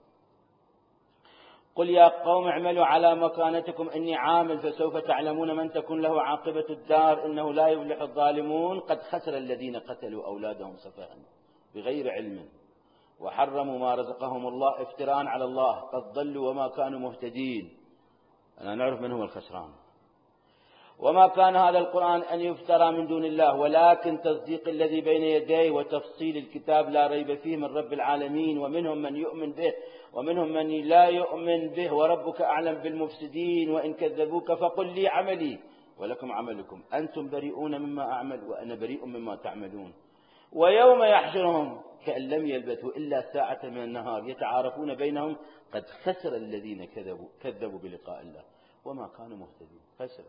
Speaker 2: قل يا قوم اعملوا على مكانتكم إني عامل فسوف تعلمون من تكون له عاقبة الدار إنه لا يفلح الظالمون. قد خسر الذين قتلوا أولادهم سفها بغير علم وحرموا ما رزقهم الله افتراء على الله قد ضلوا وما كانوا مهتدين. أنا نعرف من هو الخسران. وما كان هذا القرآن أن يفترى من دون الله ولكن تصديق الذي بين يديه وتفصيل الكتاب لا ريب فيه من رب العالمين. ومنهم من يؤمن به ومنهم من لا يؤمن به وربك أعلم بالمفسدين. وإن كذبوك فقل لي عملي ولكم عملكم أنتم بريئون مما أعمل وأنا بريء مما تعملون. ويوم يحشرهم كأن لم يلبثوا إلا ساعة من النهار يتعارفون بينهم قد خسر الذين كذبوا بلقاء الله وما كانوا مهتدين. خسر.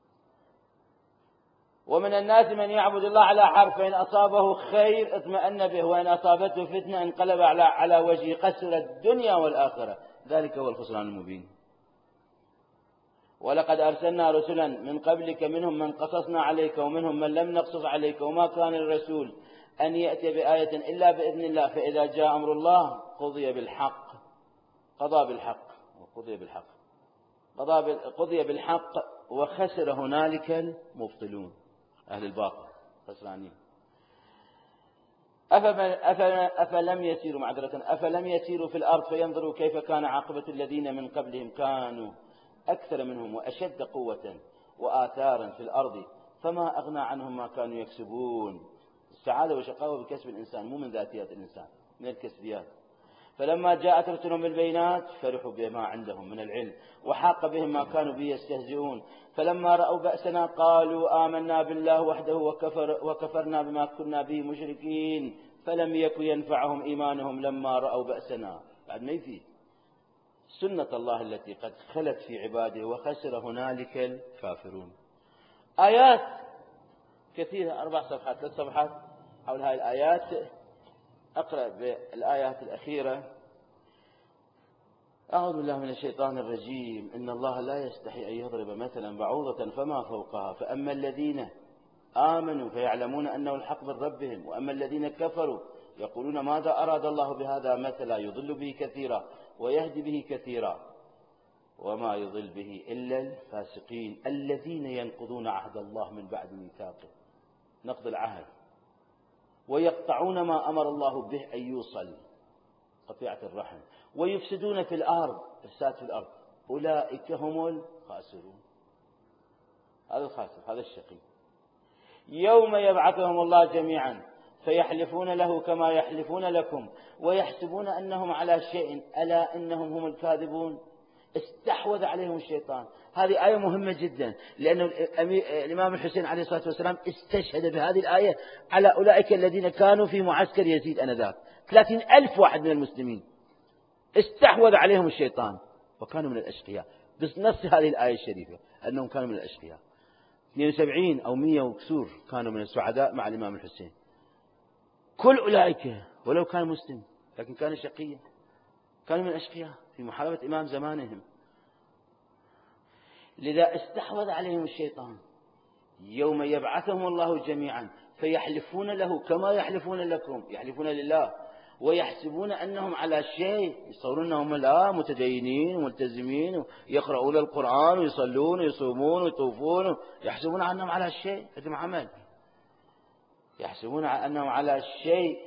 Speaker 2: ومن الناس من يعبد الله على حرف فإن أصابه خير اطمأن به وإن أصابته فتنة انقلب على وجهه خسر الدنيا والآخرة. ذلك هو الخسران المبين. ولقد أرسلنا رسلا من قبلك منهم من قصصنا عليك ومنهم من لم نقصص عليك وما كان الرسول أن يأتي بآية إلا بإذن الله فإذا جاء أمر الله قضي بالحق وخسر هنالك المبطلون. أهل الباطل خسرانين. أفلم يسيروا في الأرض فينظروا كيف كان عاقبة الذين من قبلهم كانوا أكثر منهم وأشد قوة وآثارا في الأرض فما أغنى عنهم ما كانوا يكسبون. السعادة والشقاوة بكسب الإنسان، مو من ذاتيات الإنسان، من الكسبيات. فلما جاءت رسلهم بالبينات فرحوا بما عندهم من العلم وحاق بهم ما كانوا به يستهزئون. فلما رأوا بأسنا قالوا آمنا بالله وحده وكفرنا بما كنا به مشركين فلم يكن ينفعهم إيمانهم لما رأوا بأسنا. بعد ما يفيد سنة الله التي قد خلت في عباده وخسر هنالك الكافرون. آيات كثيرة، 4 صفحات 3 صفحات حول هذه الآيات. أقرأ بالآيات الأخيرة. أعوذ بالله من الشيطان الرجيم. إن الله لا يستحي أن يضرب مثلا بعوضة فما فوقها فأما الذين آمنوا فيعلمون أنه الحق من ربهم وأما الذين كفروا يقولون ماذا أراد الله بهذا مثلا يضل به كثيرا ويهدي به كثيرا وما يضل به إلا الفاسقين الذين ينقضون عهد الله من بعد ميثاقه، نقض العهد، ويقطعون ما أمر الله به أن يوصل، قطيعة الرحم، ويفسدون في الأرض، إفساد في الأرض، أولئك هم الخاسرون. هذا الخاسر، هذا الشقي. يوم يبعثهم الله جميعا فيحلفون له كما يحلفون لكم ويحسبون أنهم على شيء ألا إنهم هم الكاذبون. استحوذ عليهم الشيطان. هذه آية مهمة جدا، لأن الإمام الحسين عليه الصلاة والسلام استشهد بهذه الآية على أولئك الذين كانوا في معسكر يزيد أنذاك، 30,000 واحد من المسلمين استحوذ عليهم الشيطان وكانوا من الأشقياء، بنص هذه الآية الشريفة أنهم كانوا من الأشقياء. 72 أو 100 وكسور كانوا من السعداء مع الإمام الحسين. كل أولئك ولو كان مسلم لكن كان شقيا، كانوا من الأشقياء في محاربة إمام زمانهم. لذا استحوذ عليهم الشيطان. يوم يبعثهم الله جميعا فيحلفون له كما يحلفون لكم، يحلفون لله ويحسبون أنهم على شيء، يصورون أنهم لا متدينين وملتزمين ويقرؤون القرآن ويصلون ويصومون ويطوفون، يحسبون أنهم على شيء. هذا عمل، يحسبون أنهم على شيء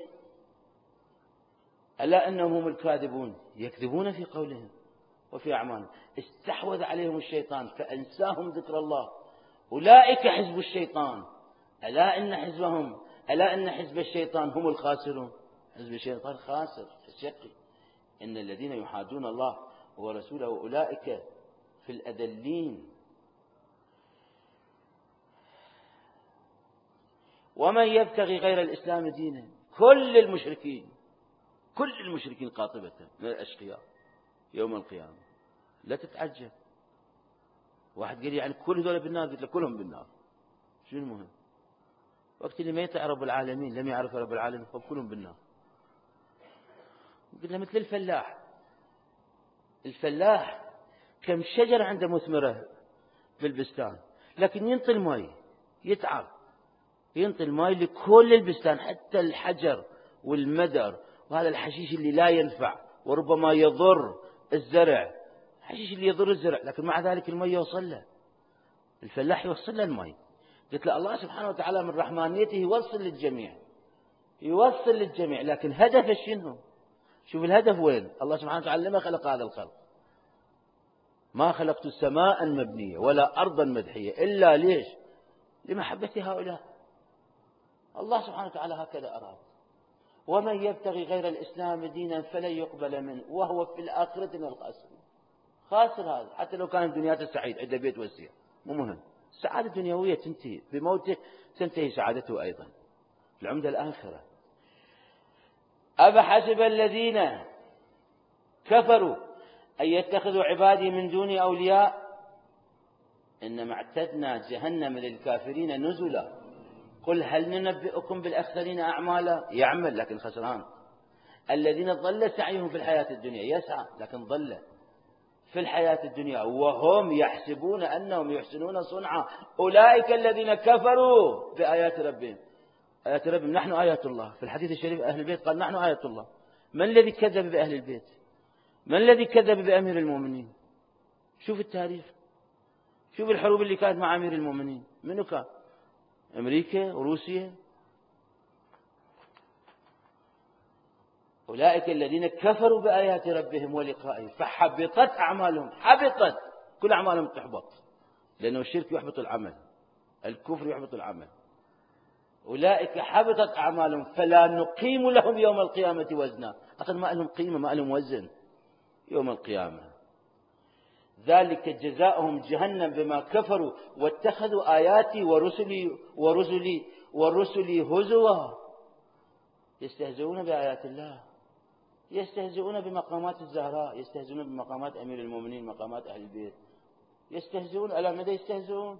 Speaker 2: ألا أنهم هم الكاذبون، يكذبون في قولهم وفي أعمالهم. استحوذ عليهم الشيطان فأنساهم ذكر الله. أولئك حزب الشيطان ألا إن حزب الشيطان هم الخاسرون. حزب الشيطان خاسر الشقي. إن الذين يحادون الله ورسوله أولئك في الأذلين. ومن يبتغي غير الإسلام دينا، كل المشركين قاطبة من الأشقياء يوم القيامة. لا تتعجب. واحد قال يعني كل ذولا بالنار، قلت له كلهم بالنار. شو المهم؟ وقت اللي ما يطيع رب العالمين، لم يعرف رب العالمين، كلهم بالنار. قلنا مثل الفلاح كم شجرة عنده مثمرة في البستان، لكن ينطي الماء، يتعب ينطي الماء لكل البستان حتى الحجر والمدر وهذا الحشيش اللي لا ينفع وربما يضر الزرع، الحشيش اللي يضر الزرع، لكن مع ذلك الماء يوصل له. الفلاح يوصل له الماء. قلت له الله سبحانه وتعالى من رحمانيته يوصل للجميع، لكن هدفه شنو؟ شوف الهدف وين؟ الله سبحانه وتعالى لما خلق هذا الخلق؟ ما خلقت سماء مبنية ولا أرضا مدحية إلا ليش؟ لمحبة هؤلاء. الله سبحانه وتعالى هكذا أراد. ومن يبتغي غير الإسلام دينا فلن يقبل منه وهو في الآخرة من الخاسرين. خاسر هذا، حتى لو كان دنياته سعيد عنده بيت وسيع، مو مهم. السعادة الدنيوية تنتهي بموته، تنتهي سعادته أيضا. العمدة الآخرة. أفحسب الذين كفروا أن يتخذوا عبادي من دوني أولياء إنما اعتدنا جهنم للكافرين نزلا قل هل ننبئكم بالأخسرين أعمالا يعمل لكن خسران الذين ضل سعيهم في الحياة الدنيا، يسعى لكن ضل في الحياة الدنيا وهم يحسبون أنهم يحسنون صنعا أولئك الذين كفروا بآيات ربهم. آيات ربهم نحن آيات الله. في الحديث الشريف أهل البيت قال نحن آيات الله. من الذي كذب بأهل البيت؟ من الذي كذب بأمير المؤمنين؟ شوف التاريخ، شوف الحروب اللي كانت مع أمير المؤمنين. منو كان؟ أمريكا وروسيا. أولئك الذين كفروا بآيات ربهم ولقائه فحبطت أعمالهم. حبطت، كل أعمالهم تحبط، لأنه الشرك يحبط العمل، الكفر يحبط العمل. أولئك حبطت أعمالهم فلا نقيم لهم يوم القيامة وزنا. أصلا ما لهم قيمة، ما لهم وزن يوم القيامة. ذلك جزاؤهم جهنم بما كفروا واتخذوا آياتي ورسلي هزوا. يستهزئون بآيات الله، يستهزئون بمقامات الزهراء، يستهزئون بمقامات أمير المؤمنين، مقامات أهل البيت، يستهزئون. ألا ماذا يستهزئون؟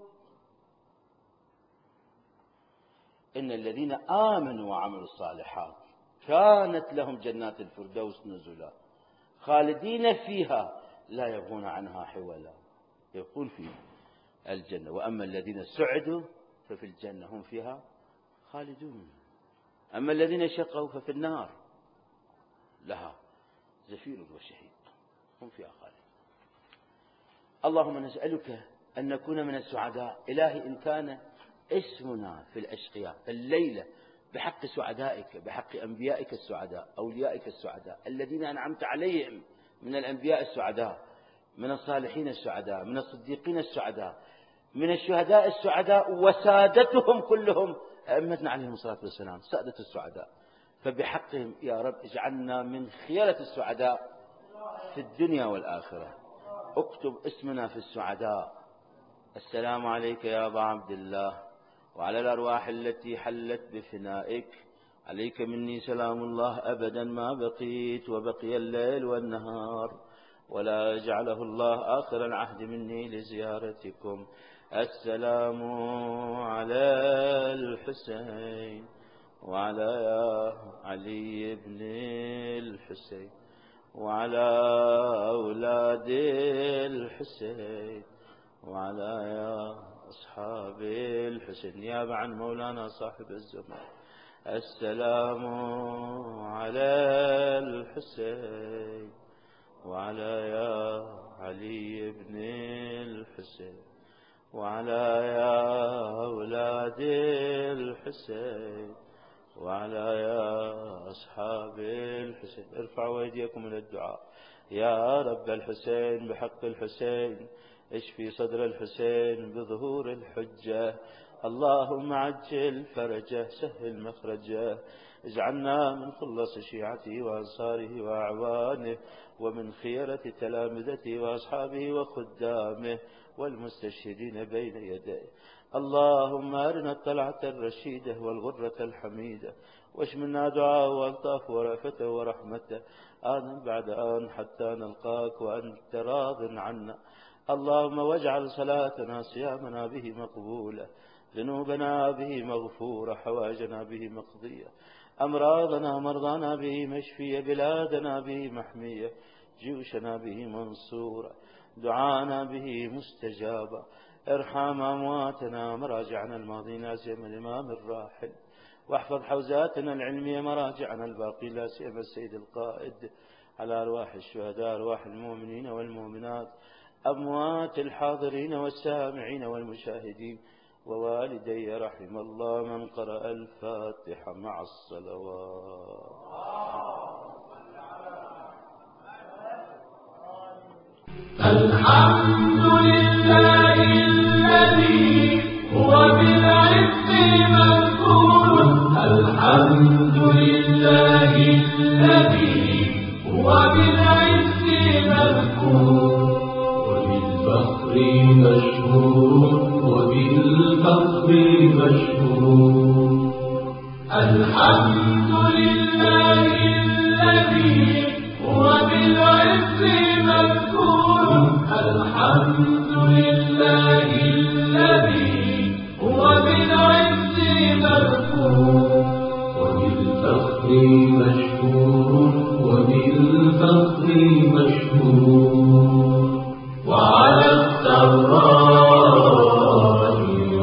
Speaker 2: إن الذين آمنوا وعملوا الصالحات كانت لهم جنات الفردوس نزلا خالدين فيها لا يبغون عنها حولا. يقول في الجنة وأما الذين سعدوا ففي الجنة هم فيها خالدون، أما الذين شقوا ففي النار لها زفير وشهيق هم فيها خالدون. اللهم نسألك أن نكون من السعداء. إلهي إن كان اسمنا في الأشقياء الليلة بحق سعدائك، بحق أنبيائك السعداء، أوليائك السعداء الذين أنعمت عليهم من الأنبياء السعداء، من الصالحين السعداء، من الصديقين السعداء، من الشهداء السعداء، وسادتهم كلهم أئمتنا عليهم الصلاة والسلام سادة السعداء. فبحقهم يا رب اجعلنا من خيرة السعداء في الدنيا والآخرة. اكتب اسمنا في السعداء. السلام عليك يا أبا عبد الله وعلى الأرواح التي حلت بفنائك. عليك مني سلام الله أبدا ما بقيت وبقي الليل والنهار، ولا يجعله الله آخر العهد مني لزيارتكم. السلام على الحسين وعلى علي بن الحسين وعلى أولاد الحسين وعلى أصحاب الحسين نيابة عن مولانا صاحب الزمان. السلام على الحسين وعلى يا علي بن الحسين وعلى يا أولاد الحسين وعلى يا أصحاب الحسين. ارفعوا أيديكم إلى الدعاء. يا رب الحسين بحق الحسين اشفي صدر الحسين بظهور الحجة. اللهم عجل فرجه سهل مخرجه. اجعلنا من خلص شيعته وأنصاره وأعوانه ومن خيرة تلامذته وأصحابه وخدامه والمستشهدين بين يديه. اللهم أرنا الطلعة الرشيدة والغرة الحميدة واشملنا دعاءه وألطافه ورأفته ورحمته آن بعد آن حتى نلقاك وأنت راض عنا. اللهم واجعل صلاتنا صيامنا به مقبولة، ذنوبنا به مغفورة، حوائجنا به مقضية، أمراضنا مرضانا به مشفية، بلادنا به محمية، جيوشنا به منصورة، دعانا به مستجابة. ارحم أمواتنا مراجعنا الماضين لا سيما الإمام الراحل، واحفظ حوزاتنا العلمية مراجعنا الباقي لا سيما السيد القائد. على أرواح الشهداء أرواح المؤمنين والمؤمنات أموات الحاضرين والسامعين والمشاهدين ووالدي رحم الله من قرأ الفاتحة مع الصلوات.
Speaker 1: الحمد لله الذي هو بالعز مذكور. الحمد لله الذي هو بالعز مذكور. وبالفخر مشهور وبالفخر مشهور. الحمد لله الذي هو بالعز مذكور. الحمد لله الذي هو بالعز مذكور. وبالفخر مشهور وبالفخر مشهور. وعلى السراء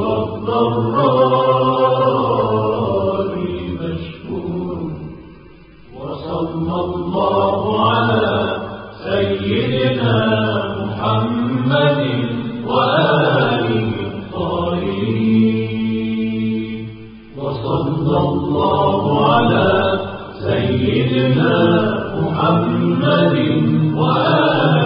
Speaker 1: والضراء مشهور. وصلى الله على سيدنا محمد وآله الطاهرين. وصلى الله على سيدنا محمد وآله